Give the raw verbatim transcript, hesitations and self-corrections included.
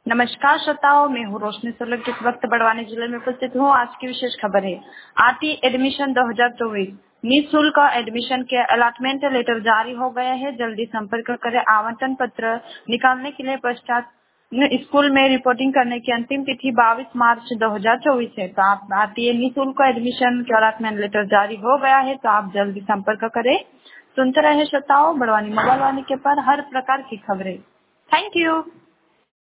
नमस्कार श्रोताओ, मैं हूँ रोशनी सोलंकी। इस वक्त बड़वानी जिले में उपस्थित हूँ। आज की विशेष खबर है आरटी एडमिशन दो हज़ार चौबीस निःशुल्क एडमिशन के अलॉटमेंट लेटर जारी हो गया है। जल्दी संपर्क करें। आवंटन पत्र निकालने के लिए पश्चात स्कूल में रिपोर्टिंग करने की अंतिम तिथि बाईस मार्च दो हज़ार चौबीस है। तो आप आरटीए निःशुल्क एडमिशन के अलॉटमेंट लेटर जारी हो गया है, तो आप जल्दी संपर्क करें। सुनते रहे श्रोताओं बड़वानी मोबाइल वाणी के पर हर प्रकार की खबरें। Thank you.